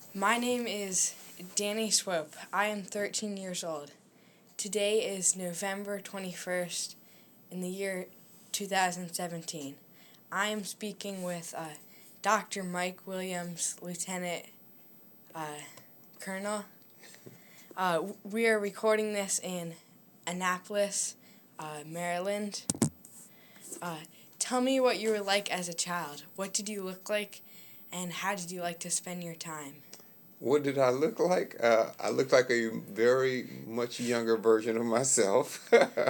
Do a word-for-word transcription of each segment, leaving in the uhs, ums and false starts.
My name is Danny Swope. I am thirteen years old. Today is November twenty-first in the year two thousand seventeen. I am speaking with uh, Doctor Mike Williams, Lieutenant uh, Colonel. Uh, we are recording this in Annapolis, uh, Maryland. Uh, tell me what you were like as a child. What did you look like, and how did you like to spend your time? What did I look like? Uh, I looked like a very much younger version of myself.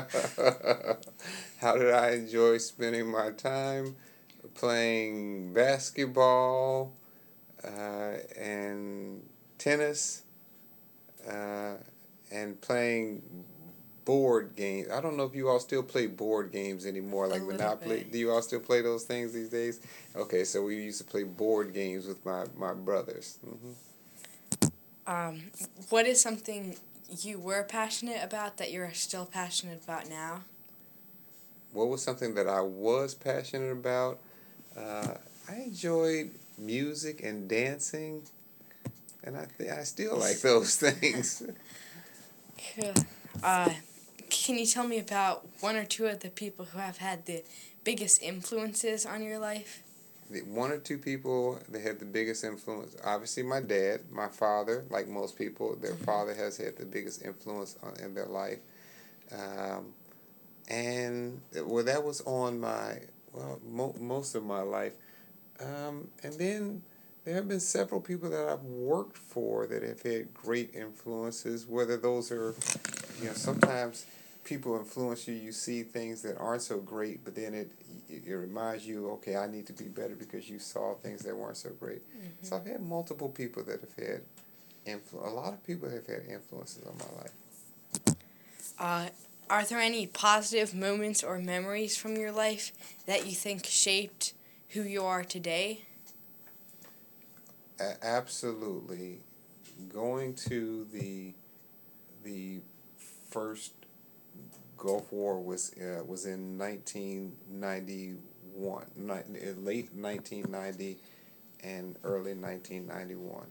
How did I enjoy spending my time? Playing basketball uh, and tennis uh, and playing board games. I don't know if you all still play board games anymore, A like little Monopoly. bit. Do you all still play those things these days? Okay, so we used to play board games with my, my brothers. Mm-hmm. Um, what is something you were passionate about that you're still passionate about now? What was something that I was passionate about? Uh, I enjoyed music and dancing, and I th- I still like those things. Cool. Uh, can you tell me about one or two of the people who have had the biggest influences on your life? The one or two people that had the biggest influence, obviously my dad, my father, like most people, their Mm-hmm. father has had the biggest influence on, in their life. Um, and, well, that was on my, well, mo- most of my life. Um, and then there have been several people that I've worked for that have had great influences, whether those are, you know, sometimes people influence you, you see things that aren't so great, but then it, it, it reminds you, okay, I need to be better because you saw things that weren't so great. Mm-hmm. So I've had multiple people that have had influence. A lot of people have had influences on my life. Uh, are there any positive moments or memories from your life that you think shaped who you are today? A- absolutely. Going to the the first Gulf War was uh, was in nineteen ninety-one, ni- late nineteen ninety and early nineteen ninety-one.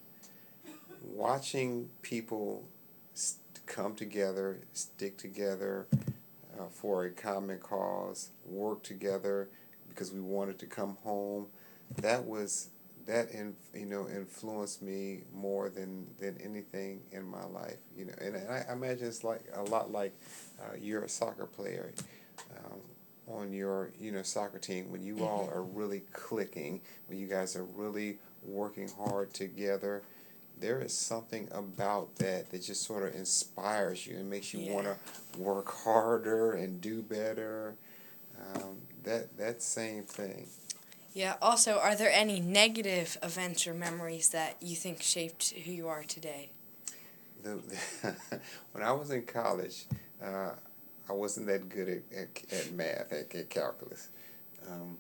Watching people st- come together, stick together uh, for a common cause, work together because we wanted to come home. That was that in, you know influenced me more than than anything in my life. You know, and, and I imagine it's like a lot like uh, you're a soccer player. Um, on your you know soccer team, when you all Mm-hmm. are really clicking, when you guys are really working hard together, there is something about that that just sort of inspires you and makes you Yeah. want to work harder and do better. Um, that that same thing. Yeah. Also, are there any negative events or memories that you think shaped who you are today? The, the when I was in college, uh, I wasn't that good at, at, at math, at, at calculus. Um,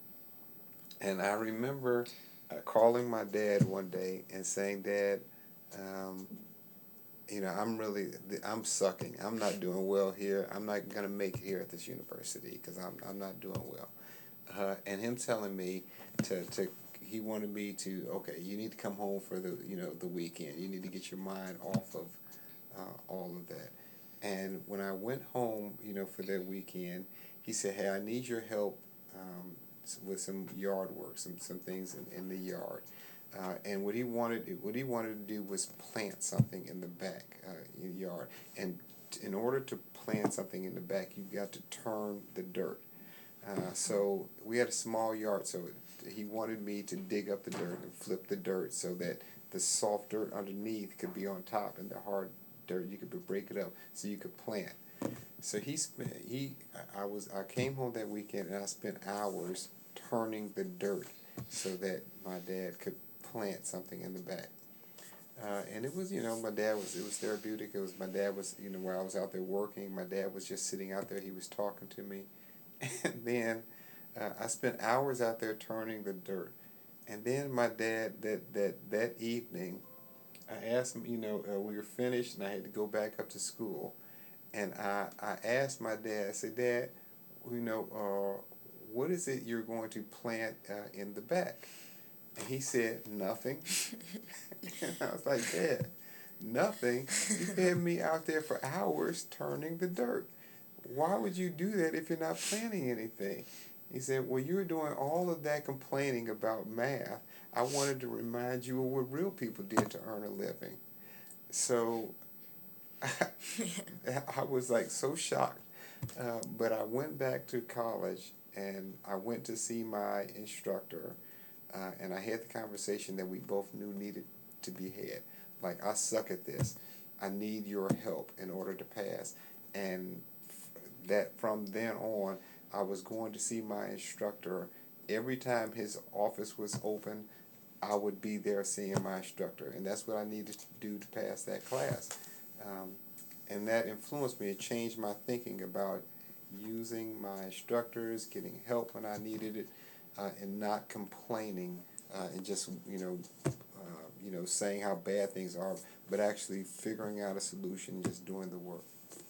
and I remember uh, calling my dad one day and saying, Dad, um, you know, I'm really, I'm sucking. I'm not doing well here. I'm not going to make it here at this university because I'm, I'm not doing well. Uh, and him telling me to, to, he wanted me to, okay, you need to come home for the, you know, the weekend. You need to get your mind off of uh, all of that. And when I went home, you know, for that weekend, he said, hey, I need your help um, with some yard work, some, some things in, in the yard. Uh, and what he wanted, what he wanted to do was plant something in the back uh, in the yard. And t- in order to plant something in the back, you got to turn the dirt. Uh, so we had a small yard, so he wanted me to dig up the dirt and flip the dirt so that the soft dirt underneath could be on top, and the hard dirt you could break it up so you could plant. So he spent he I was I came home that weekend and I spent hours turning the dirt so that my dad could plant something in the back. Uh, and it was, you know, my dad was, it was therapeutic. It was, my dad was, you know, while I was out there working, my dad was just sitting out there. He was talking to me. And then uh, I spent hours out there turning the dirt. And then my dad, that, that, that evening, I asked him, you know, uh, we were finished and I had to go back up to school. And I, I asked my dad, I said, Dad, you know, uh, what is it you're going to plant uh, in the back? And he said, nothing. And I was like, Dad, nothing? You had me out there for hours turning the dirt. Why would you do that if you're not planning anything? He said, well, you're doing all of that complaining about math. I wanted to remind you of what real people did to earn a living. So I, I was like so shocked. Uh, but I went back to college and I went to see my instructor. Uh, and I had the conversation that we both knew needed to be had. Like, I suck at this. I need your help in order to pass. And f- that from then on, I was going to see my instructor. Every time his office was open, I would be there seeing my instructor. And that's what I needed to do to pass that class. Um, and that influenced me. It changed my thinking about using my instructors, getting help when I needed it, uh, and not complaining uh, and just, you know, uh, you know, saying how bad things are, but actually figuring out a solution and just doing the work.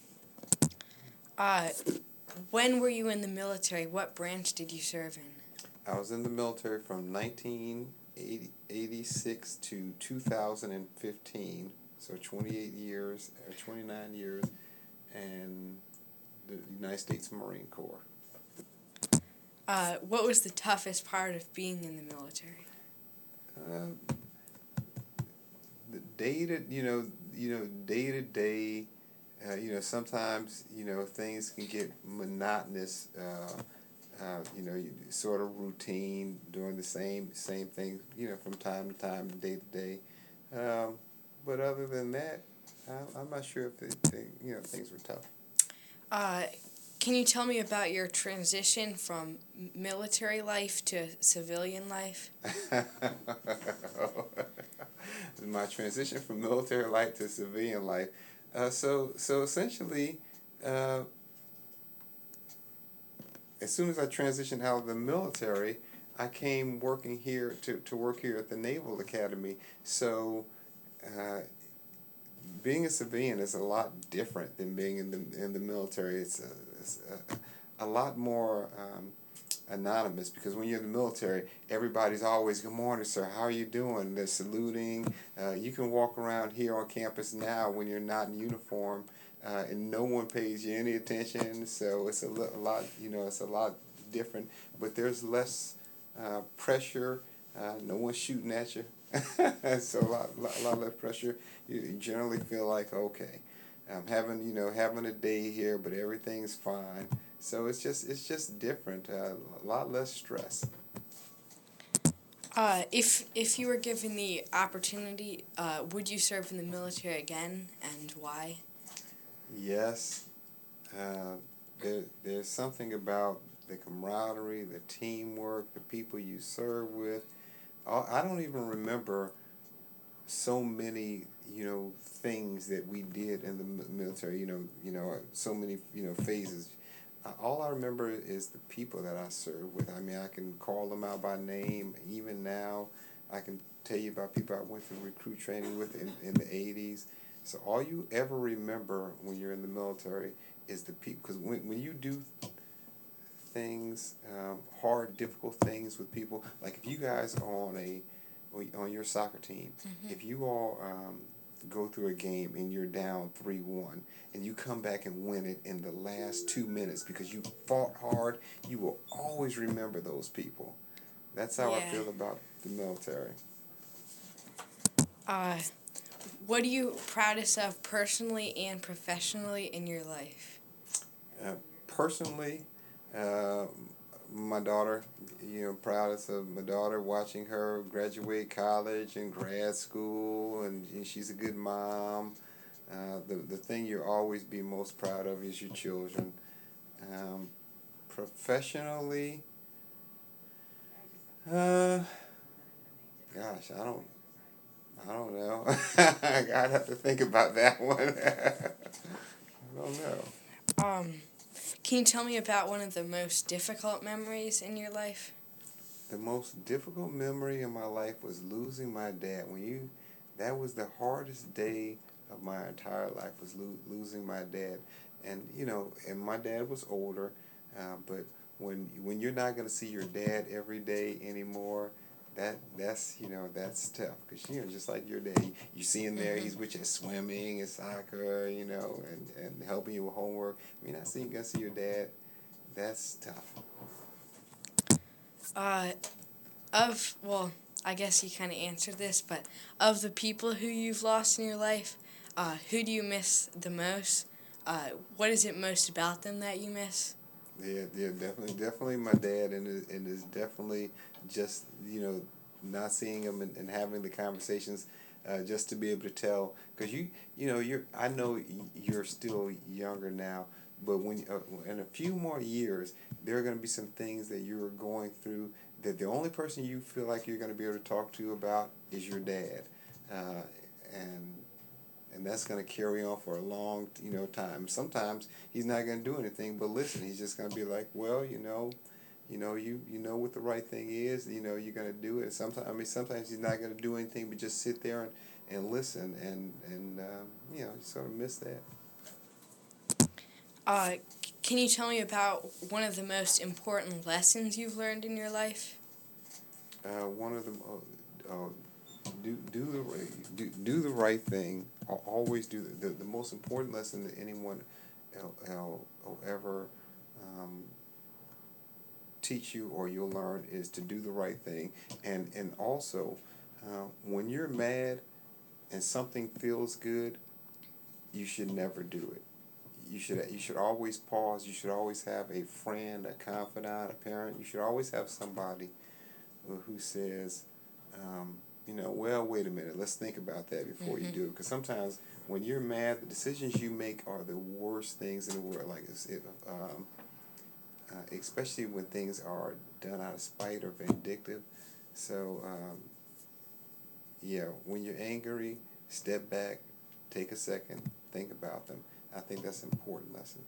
Uh, when were you in the military? What branch did you serve in? I was in the military from nineteen eighty-six to two thousand fifteen, so twenty-eight years, or twenty-nine years, and the United States Marine Corps. Uh, what was the toughest part of being in the military? Uh, the day to, you know, you know, day to day, uh, you know, sometimes, you know, things can get monotonous, uh, uh, you know, you, sort of routine, doing the same same thing, you know, from time to time, day to day. Um, but other than that, I, I'm not sure if the, the, you know, things were tough. Uh, can you tell me about your transition from military life to civilian life? My transition from military life to civilian life. Uh, so so essentially, uh, as soon as I transitioned out of the military, I came working here to, to work here at the Naval Academy. So uh, being a civilian is a lot different than being in the in the military. It's a, it's a, a lot more um, anonymous, because when you're in the military, everybody's always, good morning, sir, how are you doing? They're saluting. Uh, you can walk around here on campus now when you're not in uniform, uh, and no one pays you any attention. So it's a, lo- a lot, you know, it's a lot different, but there's less uh, pressure. Uh, no one's shooting at you. So a lot, lot, lot less pressure. You generally feel like, okay, I'm having, you know, having a day here, but everything's fine. So it's just it's just different. Uh, a lot less stress. Uh, if if you were given the opportunity, uh, would you serve in the military again, and why? Yes, uh, there there's something about the camaraderie, the teamwork, the people you serve with. I I don't even remember so many, you know, things that we did in the military. You know, you know, so many, you know, phases. Uh, all I remember is the people that I served with. I mean, I can call them out by name. Even now, I can tell you about people I went through recruit training with in, in the eighties. So all you ever remember when you're in the military is the people. Because when, when you do things, um, hard, difficult things with people, like if you guys are on a on your soccer team, mm-hmm. if you all um, go through a game and you're down three one and you come back and win it in the last two minutes because you fought hard, you will always remember those people. That's how yeah. I feel about the military. Uh, what are you proudest of personally and professionally in your life? Uh, personally, uh, my daughter, you know, proudest of my daughter, watching her graduate college and grad school, and, and she's a good mom. Uh, the, the thing you'll always be most proud of is your children. Um, professionally, uh, gosh, I don't, I don't know. I'd have to think about that one. I don't know. Um, can you tell me about one of the most difficult memories in your life? The most difficult memory in my life was losing my dad. When you, that was the hardest day of my entire life, was lo- losing my dad. And you know, and my dad was older, uh, but when when you're not going to see your dad every day anymore, that that's you know that's tough because you know just like your dad, you, you see him there, Mm-hmm. he's with you swimming and soccer, you know, and, and helping you with homework. I mean, I see you gonna see your dad. That's tough. Uh, of, well, I guess you kind of answered this, but of the people who you've lost in your life, uh, who do you miss the most? Uh, what is it most about them that you miss? Yeah, yeah, definitely, definitely my dad, and it, and it's definitely just you know not seeing him and, and having the conversations, uh, just to be able to tell because you you know you're I know y- you're still younger now, but when uh, in a few more years there are going to be some things that you're going through that the only person you feel like you're going to be able to talk to about is your dad, uh, and and that's going to carry on for a long, you know, time. Sometimes he's not going to do anything but listen. He's just going to be like, well, you know, you know, you you know what the right thing is. You know, you're going to do it. Sometimes, I mean, sometimes he's not going to do anything but just sit there and, and listen, and and um, you know, you sort of miss that. Uh, c- can you tell me about one of the most important lessons you've learned in your life? Uh, one of them, uh, uh, do do the right do, do the right thing. Al- Always do the, the the most important lesson that anyone will, will, will ever um, teach you or you'll learn is to do the right thing, and and also uh, when you're mad and something feels good, you should never do it. You should you should always pause. You should always have a friend, a confidant, a parent. You should always have somebody who who says, um, you know, well, wait a minute, let's think about that before you Mm-hmm. do it. Because sometimes when you're mad, the decisions you make are the worst things in the world. Like it's, it, um, uh, especially when things are done out of spite or vindictive. So, um, yeah, when you're angry, step back, take a second, think about them. I think that's an important lesson.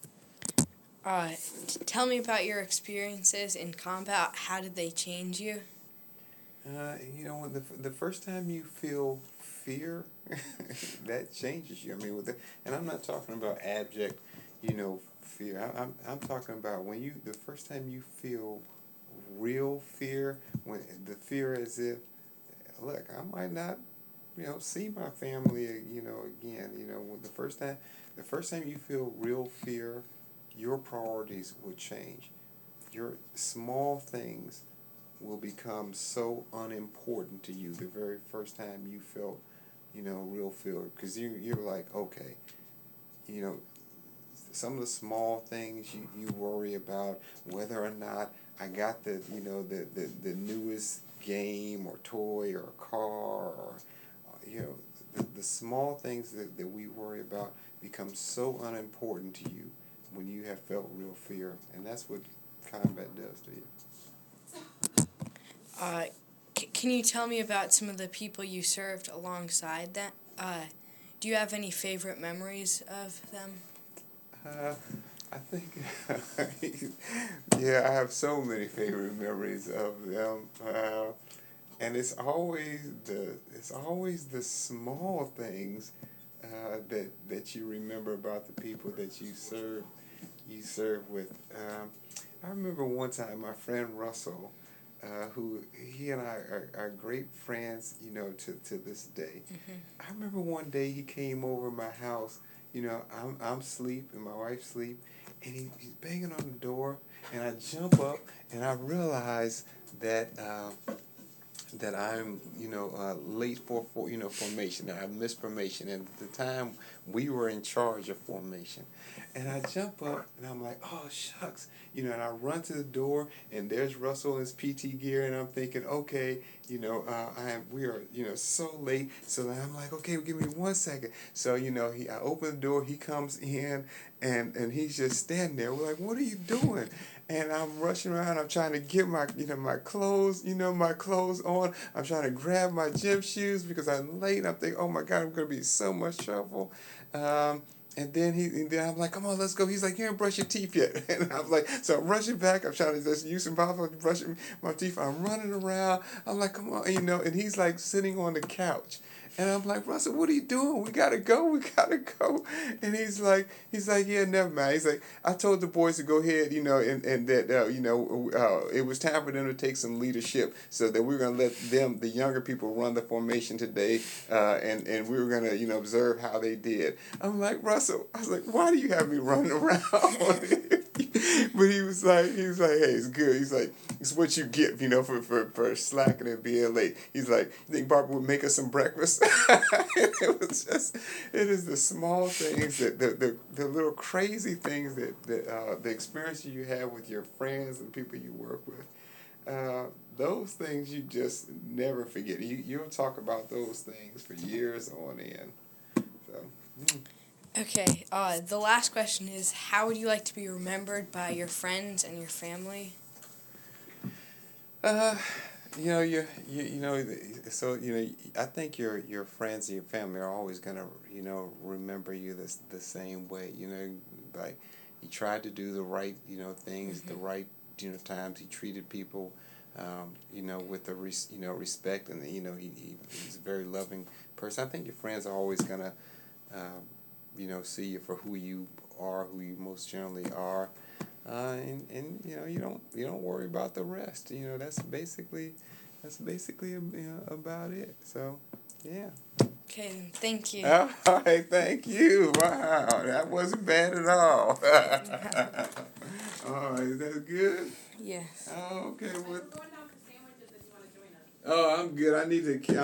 Uh, t- tell me about your experiences in combat. How did they change you? Uh, you know, when the the first time you feel fear, that changes you. I mean, with the, and I'm not talking about abject, you know, fear. I, I'm I'm talking about when you the first time you feel real fear, when the fear as if, look, I might not, you know, see my family, you know, again. You know, when the first time, the first time you feel real fear, your priorities will change. Your small things will become so unimportant to you the very first time you felt, you know, real fear. Because you, you're like, okay, you know, some of the small things you, you worry about, whether or not I got the, you know, the, the, the newest game or toy or car or, you know, the, the small things that, that we worry about become so unimportant to you when you have felt real fear. And that's what combat does to you. Uh, c- can you tell me about some of the people you served alongside that? Uh, do you have any favorite memories of them? Uh, I think, yeah, I have so many favorite memories of them, uh, and it's always the it's always the small things uh, that that you remember about the people that you serve you serve with. Um, I remember one time my friend Russell, uh, who he and I are, are great friends, you know, to, to this day. Mm-hmm. I remember one day he came over my house. You know, I'm I'm asleep and my wife's asleep, and he, he's banging on the door, and I jump up and I realize that. Uh, that I'm, you know, uh, late for, for, you know, formation, that I missed formation. And at the time, we were in charge of formation. And I jump up, and I'm like, oh, shucks. You know, and I run to the door, and there's Russell in his P T gear, and I'm thinking, okay, you know, uh, I am, we are, you know, so late. So then I'm like, okay, give me one second. So, you know, he, I open the door, he comes in, and, and he's just standing there. We're like, what are you doing? And I'm rushing around. I'm trying to get my, you know, my clothes, you know, my clothes on. I'm trying to grab my gym shoes because I'm late. I'm thinking, oh my God, I'm gonna be in so much trouble. Um, and then he, and then I'm like, come on, let's go. He's like, you didn't brush your teeth yet. And I'm like, so I'm rushing back. I'm trying to just use some bottle to brush my teeth. I'm running around. I'm like, come on, you know. And he's like sitting on the couch. And I'm like, Russell, what are you doing? We gotta go. We gotta go. And he's like, he's like, yeah, never mind. He's like, I told the boys to go ahead, you know, and and that uh, you know, uh, it was time for them to take some leadership, so that we were gonna let them, the younger people, run the formation today, uh, and and we were gonna, you know, observe how they did. I'm like, Russell, I was like, why do you have me running around? But he was like, he was like, hey, it's good. He's like, it's what you get, you know, for, for, for slacking and being late. He's like, you think Barbara would make us some breakfast? It was just, it is the small things, that the, the, the little crazy things that, that uh, the experiences you have with your friends and people you work with. Uh, those things you just never forget. You, you'll talk about those things for years on end. So, mm. Okay, uh, the last question is, how would you like to be remembered by your friends and your family? Uh, you know, you you you know, so you know, I think your your friends and your family are always gonna, you know, remember you the the same way. You know, like he tried to do the right, you know, things, mm-hmm. the right, you know, times. He treated people, um, you know, with the res, you know respect, and you know he, he he's a very loving person. I think your friends are always gonna, um, you know, see you for who you are, who you most generally are. Uh, and, and you know you don't you don't worry about the rest. You know that's basically that's basically you know, about it. So, yeah. Okay, thank you. All right, thank you. Wow, that wasn't bad at all. All right, is that good? Yes. Oh, okay. Well, oh, I'm good. I need to.